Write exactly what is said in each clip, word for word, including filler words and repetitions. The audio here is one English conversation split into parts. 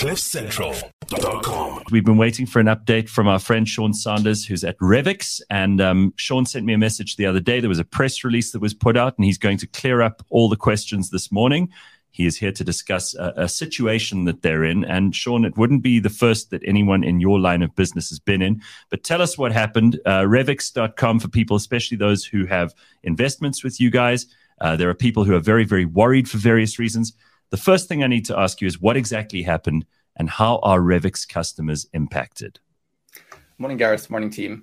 cliff central dot com. We've been waiting for an update from our friend Sean Sanders, who's at Revix. And um, Sean sent me a message the other day. There was a press release that was put out, and he's going to clear up all the questions this morning. He is here to discuss a, a situation that they're in. And Sean, it wouldn't be the first that anyone in your line of business has been in. But tell us what happened. Uh, Revix dot com for people, especially those who have investments with you guys. Uh, there are people who are very, very worried for various reasons. The first thing I need to ask you is what exactly happened and how are Revix customers impacted? Morning, Gareth. Morning, team.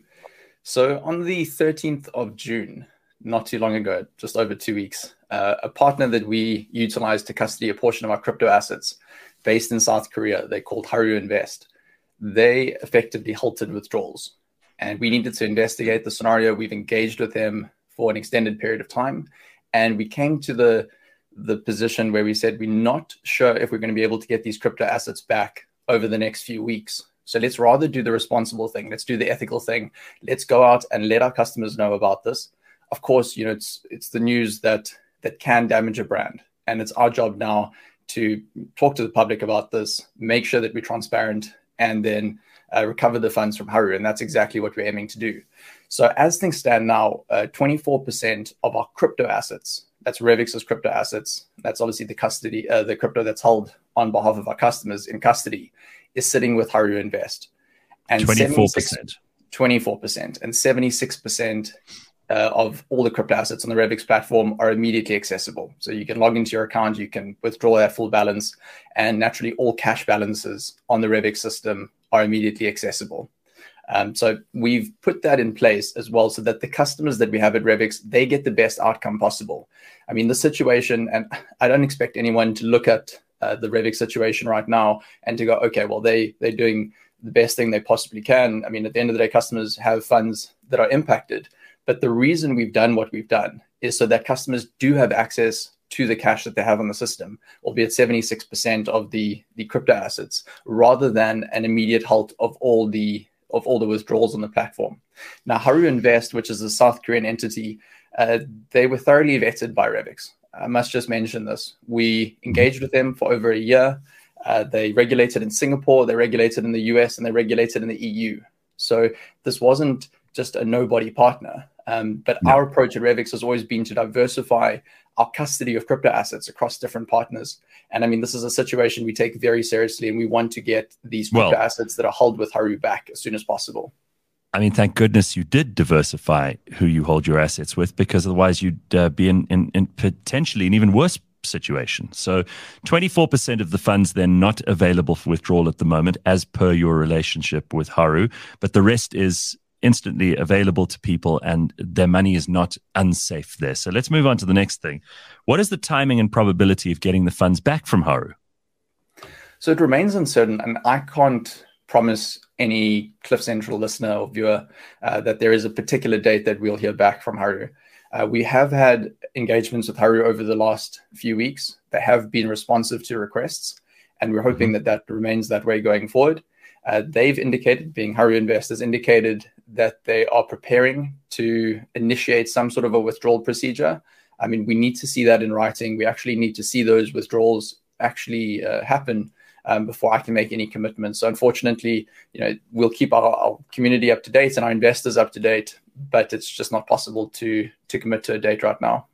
So on the thirteenth of June, not too long ago, just over two weeks, uh, a partner that we utilized to custody a portion of our crypto assets based in South Korea, they called Haru Invest, they effectively halted withdrawals. And we needed to investigate the scenario. We've engaged with them for an extended period of time. And we came to the, the position where we said we're not sure if we're going to be able to get these crypto assets back over the next few weeks. So let's rather do the responsible thing. Let's do the ethical thing. Let's go out and let our customers know about this. Of course, you know, it's it's the news that that can damage a brand. And it's our job now to talk to the public about this, make sure that we're transparent, and then uh, recover the funds from Haru. And that's exactly what we're aiming to do. So as things stand now, uh, twenty-four percent of our crypto assets, that's Revix's crypto assets, that's obviously the custody, uh, the crypto that's held on behalf of our customers in custody, is sitting with Haru Invest. And twenty-four percent. twenty-four percent. And seventy-six percent uh, of all the crypto assets on the Revix platform are immediately accessible. So you can log into your account, you can withdraw that full balance, and naturally all cash balances on the Revix system are immediately accessible. Um, so we've put that in place as well so that the customers that we have at Revix, they get the best outcome possible. I mean, the situation, and I don't expect anyone to look at uh, the Revix situation right now and to go, okay, well, they, they're doing the best thing they possibly can. I mean, at the end of the day, customers have funds that are impacted. But the reason we've done what we've done is so that customers do have access to the cash that they have on the system, albeit seventy-six percent of the, the crypto assets, rather than an immediate halt of all the of all the withdrawals on the platform. Now, Haru Invest, which is a South Korean entity, uh, they were thoroughly vetted by Revix. I must just mention this. We engaged with them for over a year. Uh, they regulated in Singapore, they regulated in the U S, and they regulated in the E U. So this wasn't just a nobody partner. Um, but no. Our approach at Revix has always been to diversify our custody of crypto assets across different partners. And I mean, this is a situation we take very seriously, and we want to get these crypto well, assets that are held with Haru back as soon as possible. I mean, thank goodness you did diversify who you hold your assets with, because otherwise you'd uh, be in, in, in potentially an even worse situation. So twenty-four percent of the funds then not available for withdrawal at the moment as per your relationship with Haru, but the rest is instantly available to people and their money is not unsafe there. So let's move on to the next thing. What is the timing and probability of getting the funds back from Haru? So it remains uncertain, and I can't promise any Cliff Central listener or viewer uh, that there is a particular date that we'll hear back from Haru. Uh, we have had engagements with Haru over the last few weeks. They have been responsive to requests, and we're hoping that that remains that way going forward. Uh, they've indicated, being Haru Invest, has indicated that they are preparing to initiate some sort of a withdrawal procedure. I mean, we need to see that in writing. We actually need to see those withdrawals actually uh, happen um, before I can make any commitments. So unfortunately, you know, we'll keep our, our community up to date and our investors up to date, but it's just not possible to to commit to a date right now.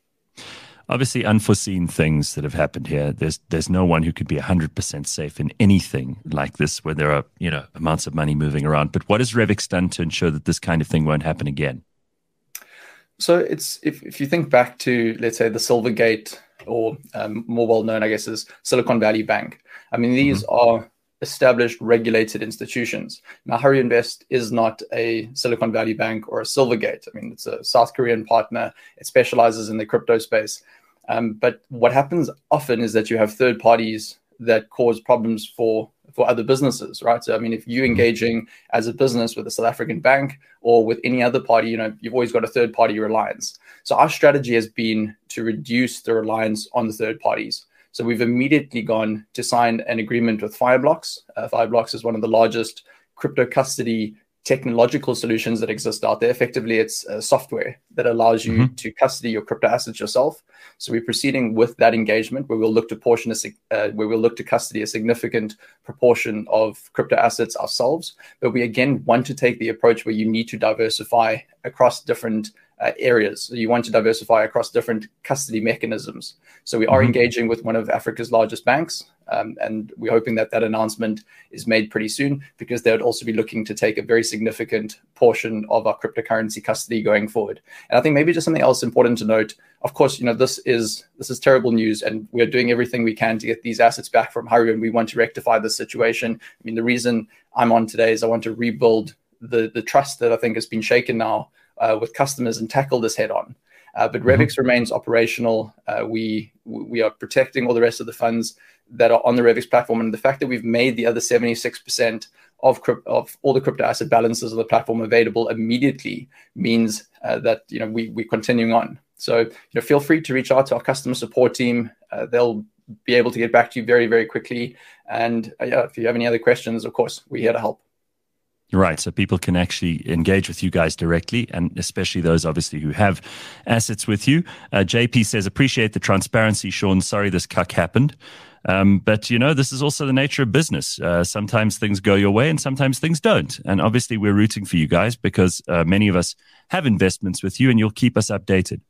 Obviously, unforeseen things that have happened here. There's there's no one who could be one hundred percent safe in anything like this where there are, you know, amounts of money moving around. But what has Revix done to ensure that this kind of thing won't happen again? So it's if, if you think back to, let's say, the Silvergate, or um, more well-known, I guess, as Silicon Valley Bank. I mean, these mm-hmm. are established, regulated institutions. Now, Haru Invest is not a Silicon Valley Bank or a Silvergate. I mean, it's a South Korean partner. It specializes in the crypto space. Um, but what happens often is that you have third parties that cause problems for, for other businesses, right? So, I mean, if you're engaging as a business with a South African bank or with any other party, you know, you've always got a third party reliance. So our strategy has been to reduce the reliance on the third parties. So we've immediately gone to sign an agreement with Fireblocks. Uh, Fireblocks is one of the largest crypto custody technological solutions that exist out there. Effectively, it's uh, software that allows you mm-hmm. to custody your crypto assets yourself. So we're proceeding with that engagement where we'll look to portion a, uh, where we'll look to custody a significant proportion of crypto assets ourselves. But we again want to take the approach where you need to diversify across different uh, areas. So you want to diversify across different custody mechanisms. So we are mm-hmm. engaging with one of Africa's largest banks. Um, and we're hoping that that announcement is made pretty soon, because they would also be looking to take a very significant portion of our cryptocurrency custody going forward. And I think maybe just something else important to note. Of course, you know, this is this is terrible news, and we're doing everything we can to get these assets back from Haru, and we want to rectify this situation. I mean, the reason I'm on today is I want to rebuild the the trust that I think has been shaken now uh, with customers and tackle this head on. Uh, but Revix mm-hmm. remains operational. Uh, we we are protecting all the rest of the funds that are on the Revix platform, and the fact that we've made the other seventy-six percent of crypt- of all the crypto asset balances of the platform available immediately means uh, that you know we we're continuing on. So you know, feel free to reach out to our customer support team. Uh, they'll be able to get back to you very very quickly. And uh, yeah, if you have any other questions, of course, we're here to help. Right. So people can actually engage with you guys directly, and especially those obviously who have assets with you. Uh, J P says, appreciate the transparency, Sean. Sorry this cuck happened. Um, but, you know, this is also the nature of business. Uh, sometimes things go your way and sometimes things don't. And obviously we're rooting for you guys because uh, many of us have investments with you, and you'll keep us updated.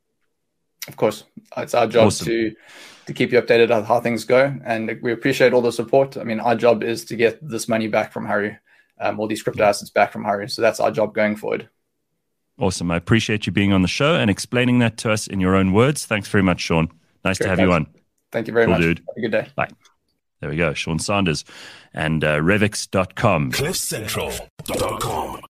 Of course. It's our job Awesome. to to keep you updated on how things go. And we appreciate all the support. I mean, our job is to get this money back from Haru. Um, all these crypto assets back from Haru. So that's our job going forward. Awesome. I appreciate you being on the show and explaining that to us in your own words. Thanks very much, Sean. Nice Great, to have guys. you on. Thank you very cool much. Dude. Have a good day. Bye. There we go. Sean Sanders and uh, Revix dot com. cliff central dot com